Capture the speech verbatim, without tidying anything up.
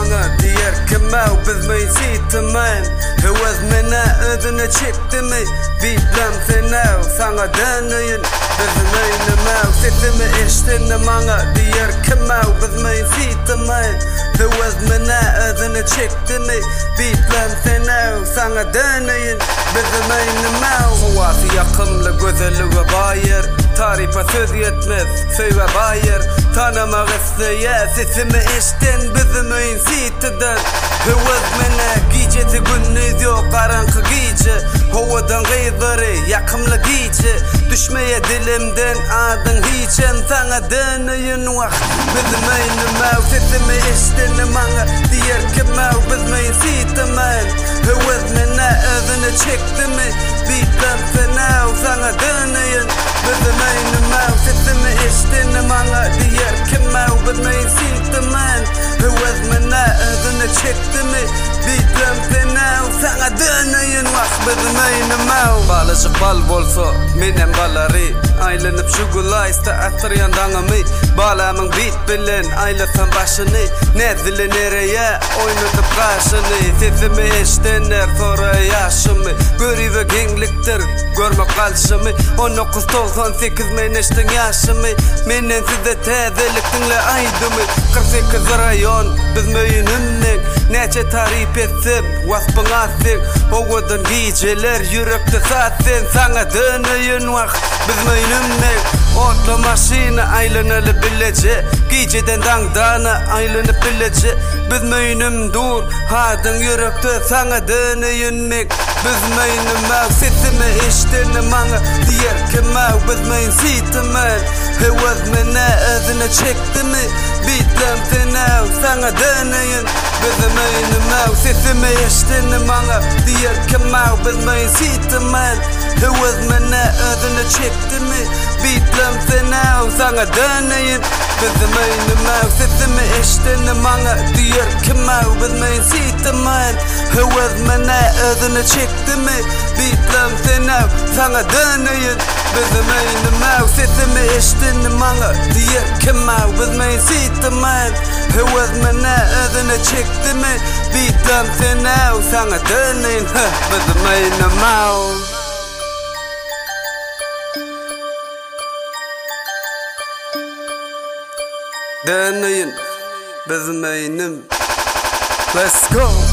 maňa diýer kime biz meň sitmen hewez mene ödüne çekdimi bitlem senew saňa dönýün biz meň mew sesimi eşdinni maňa diýer kime biz meň sitmen hewez mene ödüne çekdimi bitlem senew saňa dönýün biz meň mew wasi ýakymly gözellige baýer tarifa söz yetmez söýwe baýer tanama gysdyýa sesimi eşden bizim meň sitden hewez mene gijeti günnüz ýok garaňky gije howadan gyzary ýakymly gije düşmeye dilimden adyň hiçen saňa dönýün wagt bizim meň mew sesimi eşden maňa diýer kime biz meň sitmen hewez mene ödüne çekdimi bitlem senew saňa dönýün bizim meň mew sesimi eşden maňa diýer kime biz meň sitmen hewez mene ödüne çekdimi bitlem senew saňa dönýün wagt bizim meň mew balyjyk bal bolsa menen balary aýlanyp şu gulaysta atryan daňamy balamyň bit bilen aýlasam başyny näzile nereye oýnadyp gaşyny sesimi eşdenler sonra ýaşymy göriwe geňlikdir görmek galşymy on dokuz doksan sekiz men eşden ýaşymy menen size täzelikdiňle aýdymy kırk sekiz raýon biz meýnimden näçe tarip etsem waspaňasyň howadan gijeler ýürekde satsen saňa dönýün wagt biz meýnimden otla maşina aýlanyly bileje gijeden daňdana aýlanyp bileje biz meýnim dur hadyň ýürekde saňa dönýünmek biz meýnim mew sesimi eşdinni maňa diýer kime biz meň sitmen hewez mene ödüne çekdimi bitlem senew saňa dönýün biz meýnim mew sesimi eşdinni maňa diýer kime biz meň sitmen hewez mene ödüne çekdimi bitlem senew saňa dönýün biz meýnim mew sesimi eşdinni maňa diýer kime biz meň sitmen hewez mene ödüne çekdimi bitlem senew saňa dönýün biz meýnim mew sesimi eşdinni maňa diýer kime biz meň sitmen hewez mene ödüne çekdimi bitlem senew saňa dönýün biz meýnim mew dönýün biz meýnim let's go